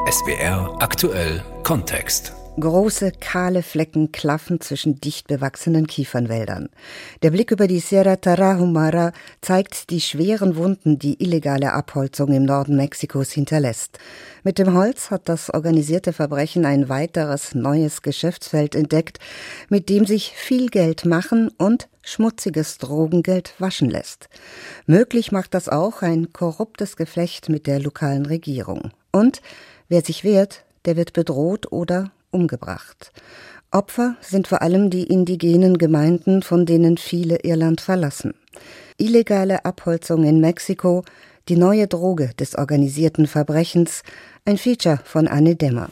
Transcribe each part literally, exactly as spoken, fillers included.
S W R aktuell Kontext. Große, kahle Flecken klaffen zwischen dicht bewachsenen Kiefernwäldern. Der Blick über die Sierra Tarahumara zeigt die schweren Wunden, die illegale Abholzung im Norden Mexikos hinterlässt. Mit dem Holz hat das organisierte Verbrechen ein weiteres neues Geschäftsfeld entdeckt, mit dem sich viel Geld machen und schmutziges Drogengeld waschen lässt. Möglich macht das auch ein korruptes Geflecht mit der lokalen Regierung. Und wer sich wehrt, der wird bedroht oder umgebracht. Opfer sind vor allem die indigenen Gemeinden, von denen viele ihr Land verlassen. Illegale Abholzung in Mexiko, die neue Droge des organisierten Verbrechens, ein Feature von Anne Dämmer.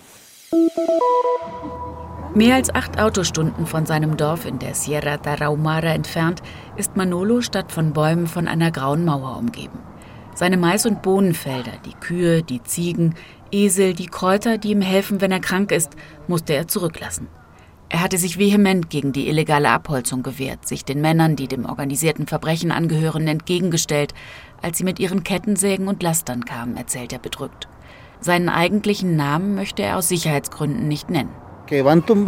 Mehr als acht Autostunden von seinem Dorf in der Sierra Tarahumara entfernt ist Manolo statt von Bäumen von einer grauen Mauer umgeben. Seine Mais- und Bohnenfelder, die Kühe, die Ziegen, Esel, die Kräuter, die ihm helfen, wenn er krank ist, musste er zurücklassen. Er hatte sich vehement gegen die illegale Abholzung gewehrt, sich den Männern, die dem organisierten Verbrechen angehören, entgegengestellt, als sie mit ihren Kettensägen und Lastern kamen, erzählt er bedrückt. Seinen eigentlichen Namen möchte er aus Sicherheitsgründen nicht nennen. Die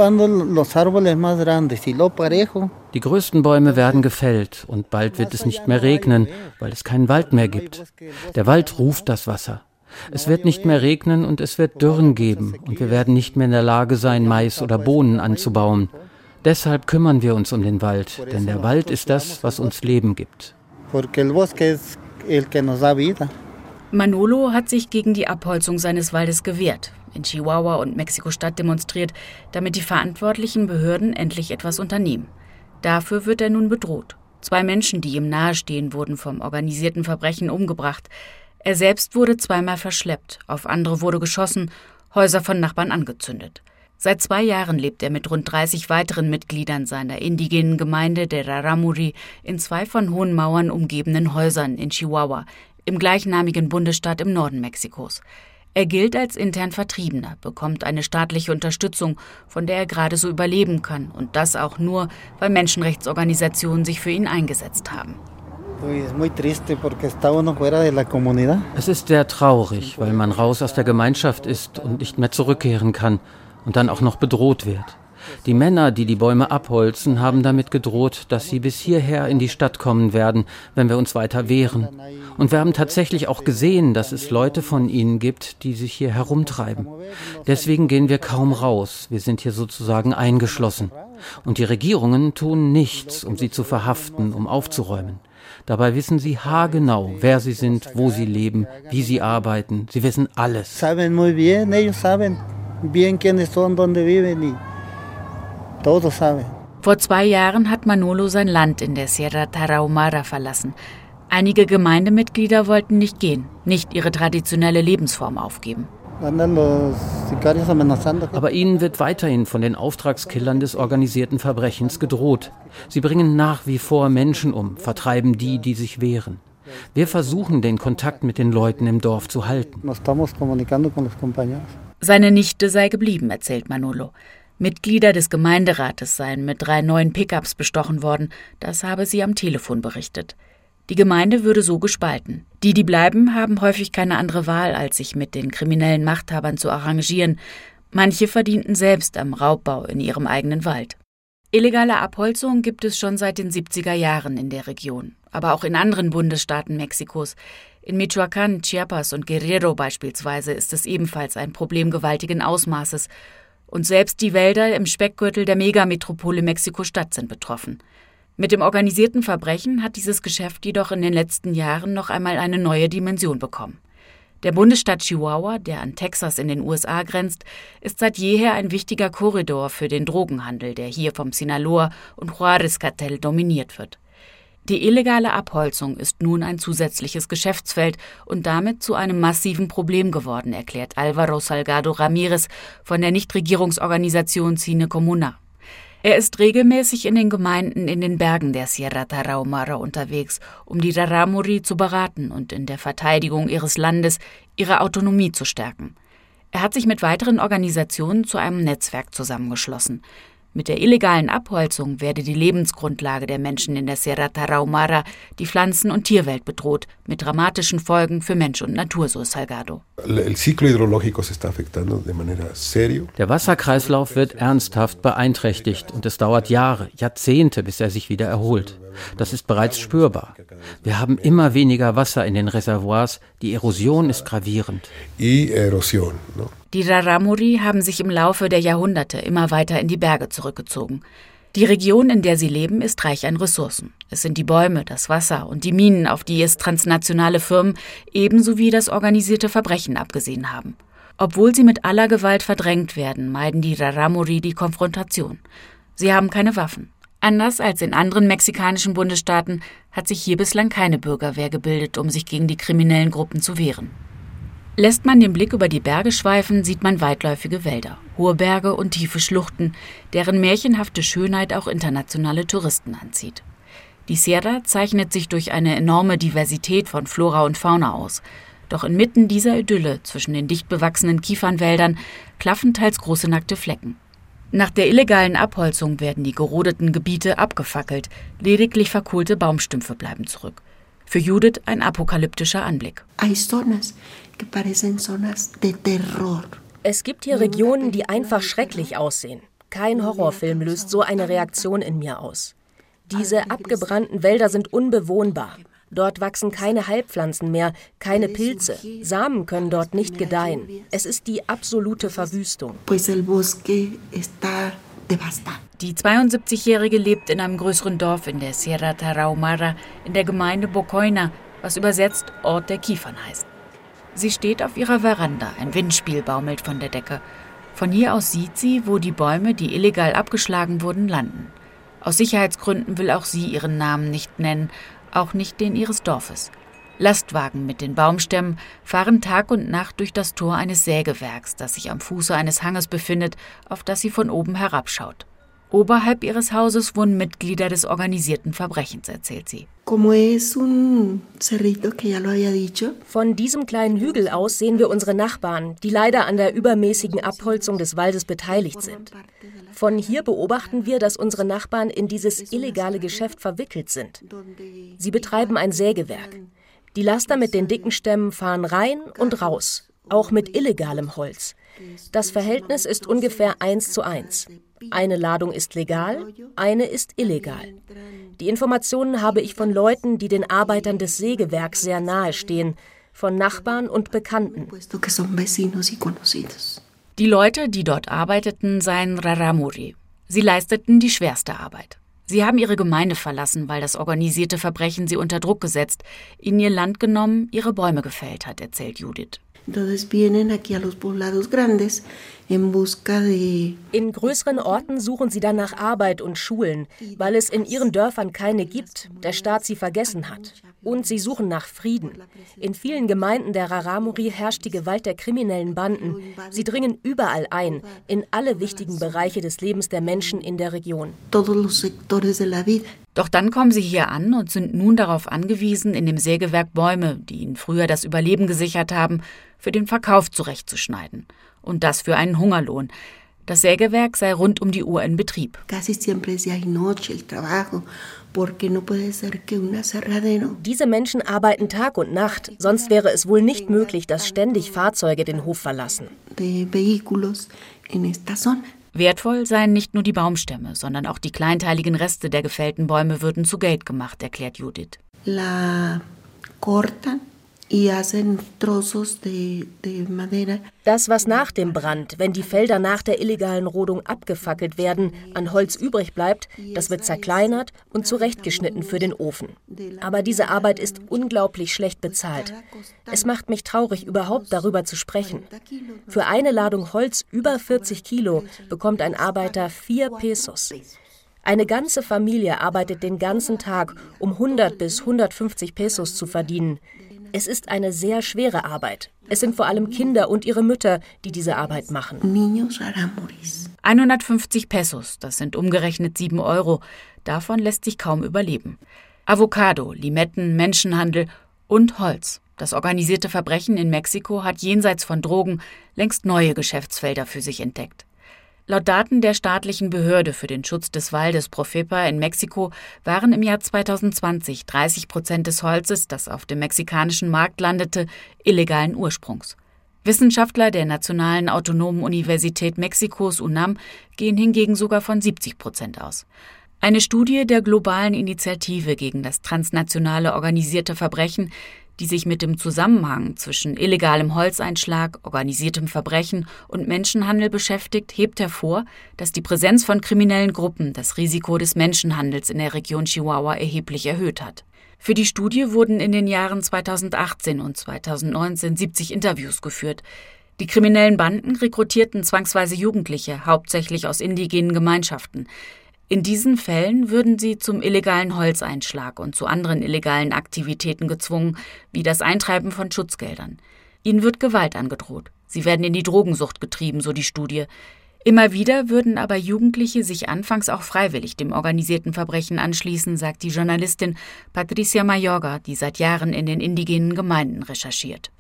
größten Bäume werden gefällt und bald wird es nicht mehr regnen, weil es keinen Wald mehr gibt. Der Wald ruft das Wasser. Es wird nicht mehr regnen und es wird Dürren geben und wir werden nicht mehr in der Lage sein, Mais oder Bohnen anzubauen. Deshalb kümmern wir uns um den Wald, denn der Wald ist das, was uns Leben gibt. Manolo hat sich gegen die Abholzung seines Waldes gewehrt, in Chihuahua und Mexiko-Stadt demonstriert, damit die verantwortlichen Behörden endlich etwas unternehmen. Dafür wird er nun bedroht. Zwei Menschen, die ihm nahestehen, wurden vom organisierten Verbrechen umgebracht. Er selbst wurde zweimal verschleppt, auf andere wurde geschossen, Häuser von Nachbarn angezündet. Seit zwei Jahren lebt er mit rund dreißig weiteren Mitgliedern seiner indigenen Gemeinde der Rarámuri in zwei von hohen Mauern umgebenen Häusern in Chihuahua, im gleichnamigen Bundesstaat im Norden Mexikos. Er gilt als intern Vertriebener, bekommt eine staatliche Unterstützung, von der er gerade so überleben kann. Und das auch nur, weil Menschenrechtsorganisationen sich für ihn eingesetzt haben. Es ist sehr traurig, weil man raus aus der Gemeinschaft ist und nicht mehr zurückkehren kann und dann auch noch bedroht wird. Die Männer, die die Bäume abholzen, haben damit gedroht, dass sie bis hierher in die Stadt kommen werden, wenn wir uns weiter wehren. Und wir haben tatsächlich auch gesehen, dass es Leute von ihnen gibt, die sich hier herumtreiben. Deswegen gehen wir kaum raus. Wir sind hier sozusagen eingeschlossen. Und die Regierungen tun nichts, um sie zu verhaften, um aufzuräumen. Dabei wissen sie haargenau, wer sie sind, wo sie leben, wie sie arbeiten. Sie wissen alles. Vor zwei Jahren hat Manolo sein Land in der Sierra Tarahumara verlassen. Einige Gemeindemitglieder wollten nicht gehen, nicht ihre traditionelle Lebensform aufgeben. Aber ihnen wird weiterhin von den Auftragskillern des organisierten Verbrechens gedroht. Sie bringen nach wie vor Menschen um, vertreiben die, die sich wehren. Wir versuchen, den Kontakt mit den Leuten im Dorf zu halten. Seine Nichte sei geblieben, erzählt Manolo. Mitglieder des Gemeinderates seien mit drei neuen Pickups bestochen worden. Das habe sie am Telefon berichtet. Die Gemeinde würde so gespalten. Die, die bleiben, haben häufig keine andere Wahl, als sich mit den kriminellen Machthabern zu arrangieren. Manche verdienten selbst am Raubbau in ihrem eigenen Wald. Illegale Abholzung gibt es schon seit den siebziger Jahren in der Region, aber auch in anderen Bundesstaaten Mexikos. In Michoacán, Chiapas und Guerrero beispielsweise ist es ebenfalls ein Problem gewaltigen Ausmaßes. Und selbst die Wälder im Speckgürtel der Megametropole Mexiko-Stadt sind betroffen. Mit dem organisierten Verbrechen hat dieses Geschäft jedoch in den letzten Jahren noch einmal eine neue Dimension bekommen. Der Bundesstaat Chihuahua, der an Texas in den U S A grenzt, ist seit jeher ein wichtiger Korridor für den Drogenhandel, der hier vom Sinaloa- und Juárez-Kartell dominiert wird. Die illegale Abholzung ist nun ein zusätzliches Geschäftsfeld und damit zu einem massiven Problem geworden, erklärt Álvaro Salgado Ramírez von der Nichtregierungsorganisation Cine Comuna. Er ist regelmäßig in den Gemeinden in den Bergen der Sierra Tarahumara unterwegs, um die Rarámuri zu beraten und in der Verteidigung ihres Landes ihre Autonomie zu stärken. Er hat sich mit weiteren Organisationen zu einem Netzwerk zusammengeschlossen. Mit der illegalen Abholzung werde die Lebensgrundlage der Menschen in der Sierra Tarahumara, die Pflanzen- und Tierwelt bedroht, mit dramatischen Folgen für Mensch und Natur, so Salgado. Der Wasserkreislauf wird ernsthaft beeinträchtigt und es dauert Jahre, Jahrzehnte, bis er sich wieder erholt. Das ist bereits spürbar. Wir haben immer weniger Wasser in den Reservoirs, die Erosion ist gravierend. Die Rarámuri haben sich im Laufe der Jahrhunderte immer weiter in die Berge zurückgezogen. Die Region, in der sie leben, ist reich an Ressourcen. Es sind die Bäume, das Wasser und die Minen, auf die es transnationale Firmen ebenso wie das organisierte Verbrechen abgesehen haben. Obwohl sie mit aller Gewalt verdrängt werden, meiden die Rarámuri die Konfrontation. Sie haben keine Waffen. Anders als in anderen mexikanischen Bundesstaaten hat sich hier bislang keine Bürgerwehr gebildet, um sich gegen die kriminellen Gruppen zu wehren. Lässt man den Blick über die Berge schweifen, sieht man weitläufige Wälder, hohe Berge und tiefe Schluchten, deren märchenhafte Schönheit auch internationale Touristen anzieht. Die Sierra zeichnet sich durch eine enorme Diversität von Flora und Fauna aus. Doch inmitten dieser Idylle zwischen den dicht bewachsenen Kiefernwäldern klaffen teils große nackte Flecken. Nach der illegalen Abholzung werden die gerodeten Gebiete abgefackelt, lediglich verkohlte Baumstümpfe bleiben zurück. Für Judith ein apokalyptischer Anblick. Es gibt hier Regionen, die einfach schrecklich aussehen. Kein Horrorfilm löst so eine Reaktion in mir aus. Diese abgebrannten Wälder sind unbewohnbar. Dort wachsen keine Heilpflanzen mehr, keine Pilze. Samen können dort nicht gedeihen. Es ist die absolute Verwüstung. Die zweiundsiebzigjährige lebt in einem größeren Dorf in der Sierra Tarahumara in der Gemeinde Bocoina, was übersetzt Ort der Kiefern heißt. Sie steht auf ihrer Veranda, ein Windspiel baumelt von der Decke. Von hier aus sieht sie, wo die Bäume, die illegal abgeschlagen wurden, landen. Aus Sicherheitsgründen will auch sie ihren Namen nicht nennen, auch nicht den ihres Dorfes. Lastwagen mit den Baumstämmen fahren Tag und Nacht durch das Tor eines Sägewerks, das sich am Fuße eines Hanges befindet, auf das sie von oben herabschaut. Oberhalb ihres Hauses wohnen Mitglieder des organisierten Verbrechens, erzählt sie. Von diesem kleinen Hügel aus sehen wir unsere Nachbarn, die leider an der übermäßigen Abholzung des Waldes beteiligt sind. Von hier beobachten wir, dass unsere Nachbarn in dieses illegale Geschäft verwickelt sind. Sie betreiben ein Sägewerk. Die Laster mit den dicken Stämmen fahren rein und raus, auch mit illegalem Holz. Das Verhältnis ist ungefähr eins zu eins. Eine Ladung ist legal, eine ist illegal. Die Informationen habe ich von Leuten, die den Arbeitern des Sägewerks sehr nahe stehen, von Nachbarn und Bekannten. Die Leute, die dort arbeiteten, seien Rarámuri. Sie leisteten die schwerste Arbeit. Sie haben ihre Gemeinde verlassen, weil das organisierte Verbrechen sie unter Druck gesetzt, ihnen ihr Land genommen, ihre Bäume gefällt hat, erzählt Judith. In größeren Orten suchen sie dann nach Arbeit und Schulen, weil es in ihren Dörfern keine gibt, der Staat sie vergessen hat. Und sie suchen nach Frieden. In vielen Gemeinden der Rarámuri herrscht die Gewalt der kriminellen Banden. Sie dringen überall ein, in alle wichtigen Bereiche des Lebens der Menschen in der Region. Doch dann kommen sie hier an und sind nun darauf angewiesen, in dem Sägewerk Bäume, die ihnen früher das Überleben gesichert haben, für den Verkauf zurechtzuschneiden. Und das für einen Hungerlohn. Das Sägewerk sei rund um die Uhr in Betrieb. Diese Menschen arbeiten Tag und Nacht, sonst wäre es wohl nicht möglich, dass ständig Fahrzeuge den Hof verlassen. Wertvoll seien nicht nur die Baumstämme, sondern auch die kleinteiligen Reste der gefällten Bäume würden zu Geld gemacht, erklärt Judith. La cortan. Das, was nach dem Brand, wenn die Felder nach der illegalen Rodung abgefackelt werden, an Holz übrig bleibt, das wird zerkleinert und zurechtgeschnitten für den Ofen. Aber diese Arbeit ist unglaublich schlecht bezahlt. Es macht mich traurig, überhaupt darüber zu sprechen. Für eine Ladung Holz über vierzig Kilo bekommt ein Arbeiter vier Pesos. Eine ganze Familie arbeitet den ganzen Tag, um hundert bis hundertfünfzig Pesos zu verdienen. Es ist eine sehr schwere Arbeit. Es sind vor allem Kinder und ihre Mütter, die diese Arbeit machen. hundertfünfzig Pesos, das sind umgerechnet sieben Euro. Davon lässt sich kaum überleben. Avocado, Limetten, Menschenhandel und Holz. Das organisierte Verbrechen in Mexiko hat jenseits von Drogen längst neue Geschäftsfelder für sich entdeckt. Laut Daten der staatlichen Behörde für den Schutz des Waldes Profepa in Mexiko waren im Jahr zweitausendzwanzig dreißig Prozent des Holzes, das auf dem mexikanischen Markt landete, illegalen Ursprungs. Wissenschaftler der Nationalen Autonomen Universität Mexikos UNAM gehen hingegen sogar von siebzig Prozent aus. Eine Studie der globalen Initiative gegen das transnationale organisierte Verbrechen, die sich mit dem Zusammenhang zwischen illegalem Holzeinschlag, organisiertem Verbrechen und Menschenhandel beschäftigt, hebt hervor, dass die Präsenz von kriminellen Gruppen das Risiko des Menschenhandels in der Region Chihuahua erheblich erhöht hat. Für die Studie wurden in den Jahren zweitausendachtzehn und zweitausendneunzehn siebzig Interviews geführt. Die kriminellen Banden rekrutierten zwangsweise Jugendliche, hauptsächlich aus indigenen Gemeinschaften. In diesen Fällen würden sie zum illegalen Holzeinschlag und zu anderen illegalen Aktivitäten gezwungen, wie das Eintreiben von Schutzgeldern. Ihnen wird Gewalt angedroht. Sie werden in die Drogensucht getrieben, so die Studie. Immer wieder würden aber Jugendliche sich anfangs auch freiwillig dem organisierten Verbrechen anschließen, sagt die Journalistin Patricia Mayorga, die seit Jahren in den indigenen Gemeinden recherchiert.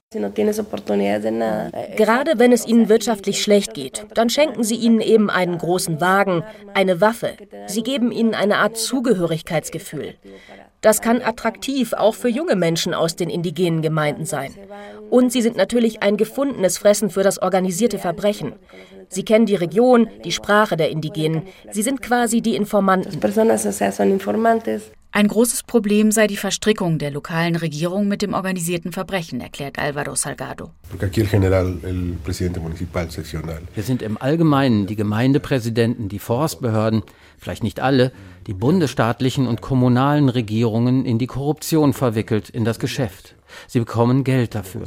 Gerade wenn es ihnen wirtschaftlich schlecht geht, dann schenken sie ihnen eben einen großen Wagen, eine Waffe. Sie geben ihnen eine Art Zugehörigkeitsgefühl. Das kann attraktiv auch für junge Menschen aus den indigenen Gemeinden sein. Und sie sind natürlich ein gefundenes Fressen für das organisierte Verbrechen. Sie kennen die Region, die Sprache der Indigenen. Sie sind quasi die Informanten. Ein großes Problem sei die Verstrickung der lokalen Regierung mit dem organisierten Verbrechen, erklärt Álvaro Salgado. Wir sind im Allgemeinen die Gemeindepräsidenten, die Forstbehörden, vielleicht nicht alle, die bundesstaatlichen und kommunalen Regierungen in die Korruption verwickelt, in das Geschäft. Sie bekommen Geld dafür.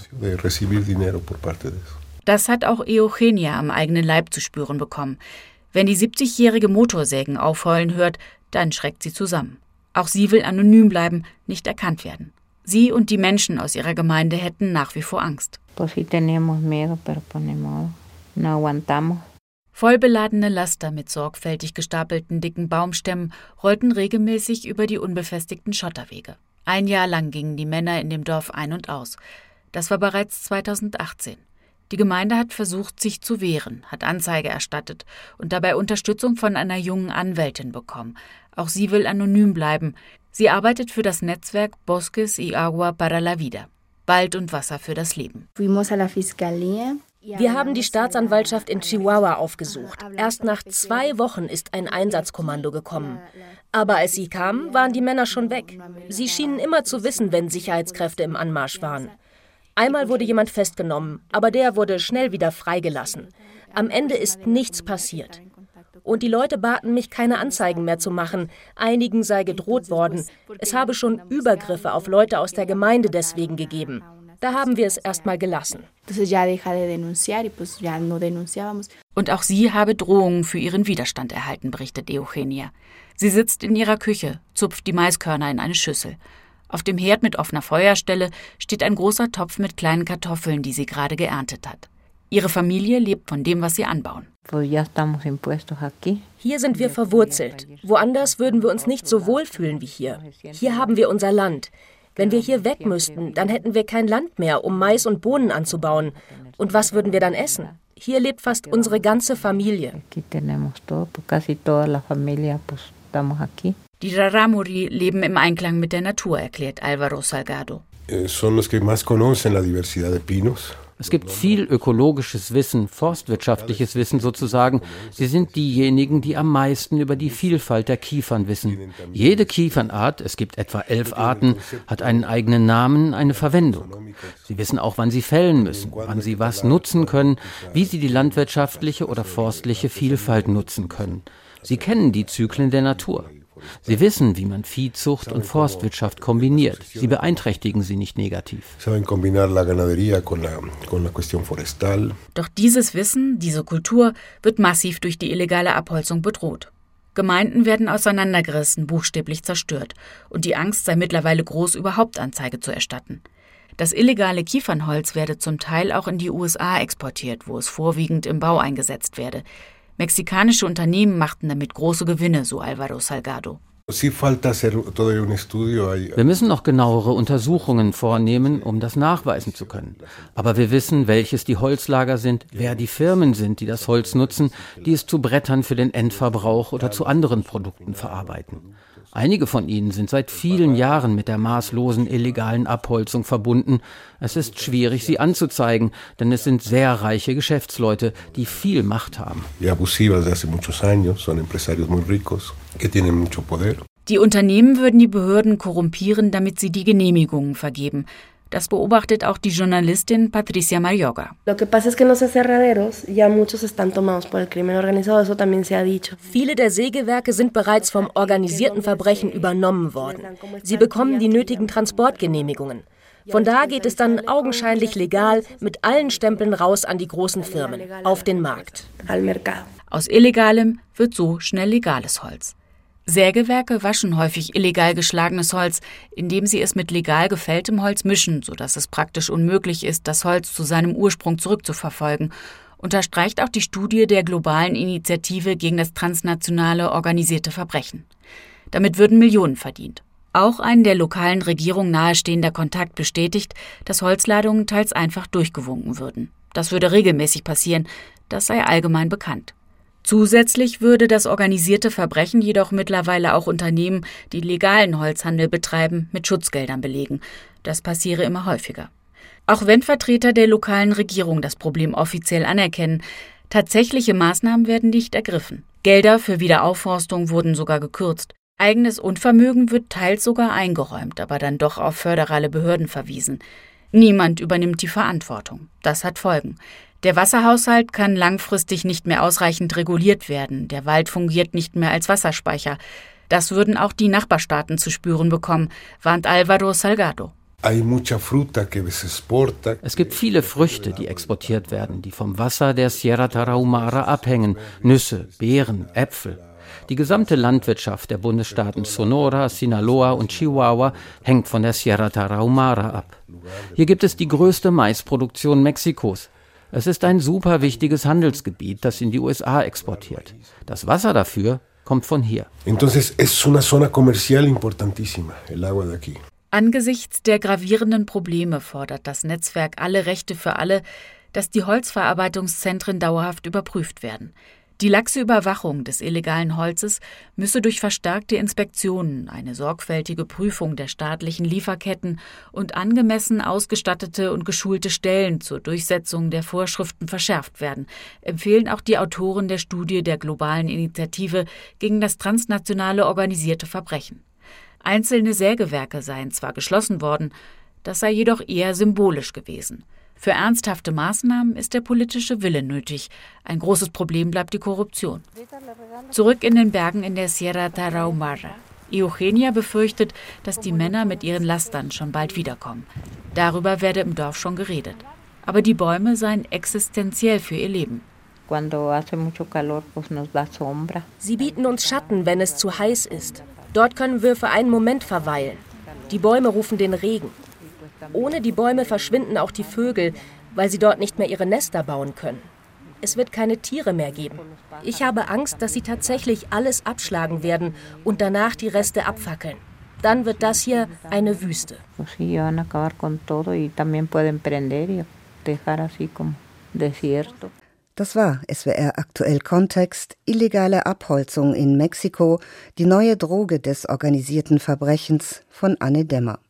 Das hat auch Eugenia am eigenen Leib zu spüren bekommen. Wenn die siebzigjährige Motorsägen aufheulen hört, dann schreckt sie zusammen. Auch sie will anonym bleiben, nicht erkannt werden. Sie und die Menschen aus ihrer Gemeinde hätten nach wie vor Angst. Vollbeladene Laster mit sorgfältig gestapelten dicken Baumstämmen rollten regelmäßig über die unbefestigten Schotterwege. Ein Jahr lang gingen die Männer in dem Dorf ein und aus. Das war bereits zweitausendachtzehn. Die Gemeinde hat versucht, sich zu wehren, hat Anzeige erstattet und dabei Unterstützung von einer jungen Anwältin bekommen. Auch sie will anonym bleiben. Sie arbeitet für das Netzwerk Bosques y Agua para la Vida, Wald und Wasser für das Leben. Wir haben die Staatsanwaltschaft in Chihuahua aufgesucht. Erst nach zwei Wochen ist ein Einsatzkommando gekommen. Aber als sie kamen, waren die Männer schon weg. Sie schienen immer zu wissen, wenn Sicherheitskräfte im Anmarsch waren. Einmal wurde jemand festgenommen, aber der wurde schnell wieder freigelassen. Am Ende ist nichts passiert. Und die Leute baten mich, keine Anzeigen mehr zu machen. Einigen sei gedroht worden. Es habe schon Übergriffe auf Leute aus der Gemeinde deswegen gegeben. Da haben wir es erstmal gelassen. Und auch sie habe Drohungen für ihren Widerstand erhalten, berichtet Eugenia. Sie sitzt in ihrer Küche, zupft die Maiskörner in eine Schüssel. Auf dem Herd mit offener Feuerstelle steht ein großer Topf mit kleinen Kartoffeln, die sie gerade geerntet hat. Ihre Familie lebt von dem, was sie anbauen. Hier sind wir verwurzelt. Woanders würden wir uns nicht so wohlfühlen wie hier. Hier haben wir unser Land. Wenn wir hier weg müssten, dann hätten wir kein Land mehr, um Mais und Bohnen anzubauen. Und was würden wir dann essen? Hier lebt fast unsere ganze Familie. Die Rarámuri leben im Einklang mit der Natur, erklärt Álvaro Salgado. Es gibt viel ökologisches Wissen, forstwirtschaftliches Wissen sozusagen. Sie sind diejenigen, die am meisten über die Vielfalt der Kiefern wissen. Jede Kiefernart, es gibt etwa elf Arten, hat einen eigenen Namen, eine Verwendung. Sie wissen auch, wann sie fällen müssen, wann sie was nutzen können, wie sie die landwirtschaftliche oder forstliche Vielfalt nutzen können. Sie kennen die Zyklen der Natur. Sie wissen, wie man Viehzucht und Forstwirtschaft kombiniert. Sie beeinträchtigen sie nicht negativ. Doch dieses Wissen, diese Kultur, wird massiv durch die illegale Abholzung bedroht. Gemeinden werden auseinandergerissen, buchstäblich zerstört. Und die Angst sei mittlerweile groß, überhaupt Anzeige zu erstatten. Das illegale Kiefernholz werde zum Teil auch in die U S A exportiert, wo es vorwiegend im Bau eingesetzt werde. Mexikanische Unternehmen machten damit große Gewinne, so Álvaro Salgado. Wir müssen noch genauere Untersuchungen vornehmen, um das nachweisen zu können. Aber wir wissen, welches die Holzlager sind, wer die Firmen sind, die das Holz nutzen, die es zu Brettern für den Endverbrauch oder zu anderen Produkten verarbeiten. Einige von ihnen sind seit vielen Jahren mit der maßlosen illegalen Abholzung verbunden. Es ist schwierig, sie anzuzeigen, denn es sind sehr reiche Geschäftsleute, die viel Macht haben. Die Unternehmen würden die Behörden korrumpieren, damit sie die Genehmigungen vergeben. Das beobachtet auch die Journalistin Patricia Mayorga. Viele der Sägewerke sind bereits vom organisierten Verbrechen übernommen worden. Sie bekommen die nötigen Transportgenehmigungen. Von da geht es dann augenscheinlich legal mit allen Stempeln raus an die großen Firmen, auf den Markt. Aus Illegalem wird so schnell legales Holz. Sägewerke waschen häufig illegal geschlagenes Holz, indem sie es mit legal gefälltem Holz mischen, sodass es praktisch unmöglich ist, das Holz zu seinem Ursprung zurückzuverfolgen, unterstreicht auch die Studie der globalen Initiative gegen das transnationale organisierte Verbrechen. Damit würden Millionen verdient. Auch ein der lokalen Regierung nahestehender Kontakt bestätigt, dass Holzladungen teils einfach durchgewunken würden. Das würde regelmäßig passieren, das sei allgemein bekannt. Zusätzlich würde das organisierte Verbrechen jedoch mittlerweile auch Unternehmen, die legalen Holzhandel betreiben, mit Schutzgeldern belegen. Das passiere immer häufiger. Auch wenn Vertreter der lokalen Regierung das Problem offiziell anerkennen, tatsächliche Maßnahmen werden nicht ergriffen. Gelder für Wiederaufforstung wurden sogar gekürzt. Eigenes Unvermögen wird teils sogar eingeräumt, aber dann doch auf föderale Behörden verwiesen. Niemand übernimmt die Verantwortung. Das hat Folgen. Der Wasserhaushalt kann langfristig nicht mehr ausreichend reguliert werden. Der Wald fungiert nicht mehr als Wasserspeicher. Das würden auch die Nachbarstaaten zu spüren bekommen, warnt Álvaro Salgado. Es gibt viele Früchte, die exportiert werden, die vom Wasser der Sierra Tarahumara abhängen. Nüsse, Beeren, Äpfel. Die gesamte Landwirtschaft der Bundesstaaten Sonora, Sinaloa und Chihuahua hängt von der Sierra Tarahumara ab. Hier gibt es die größte Maisproduktion Mexikos. Es ist ein super wichtiges Handelsgebiet, das in die U S A exportiert. Das Wasser dafür kommt von hier. Angesichts der gravierenden Probleme fordert das Netzwerk Alle Rechte für alle, dass die Holzverarbeitungszentren dauerhaft überprüft werden. Die laxe Überwachung des illegalen Holzes müsse durch verstärkte Inspektionen, eine sorgfältige Prüfung der staatlichen Lieferketten und angemessen ausgestattete und geschulte Stellen zur Durchsetzung der Vorschriften verschärft werden, empfehlen auch die Autoren der Studie der globalen Initiative gegen das transnationale organisierte Verbrechen. Einzelne Sägewerke seien zwar geschlossen worden, das sei jedoch eher symbolisch gewesen. Für ernsthafte Maßnahmen ist der politische Wille nötig. Ein großes Problem bleibt die Korruption. Zurück in den Bergen in der Sierra Tarahumara. Eugenia befürchtet, dass die Männer mit ihren Lastern schon bald wiederkommen. Darüber werde im Dorf schon geredet. Aber die Bäume seien existenziell für ihr Leben. Sie bieten uns Schatten, wenn es zu heiß ist. Dort können wir für einen Moment verweilen. Die Bäume rufen den Regen. Ohne die Bäume verschwinden auch die Vögel, weil sie dort nicht mehr ihre Nester bauen können. Es wird keine Tiere mehr geben. Ich habe Angst, dass sie tatsächlich alles abschlagen werden und danach die Reste abfackeln. Dann wird das hier eine Wüste. Das war S W R aktuell Kontext, illegale Abholzung in Mexiko, die neue Droge des organisierten Verbrechens von Anne Dämmer.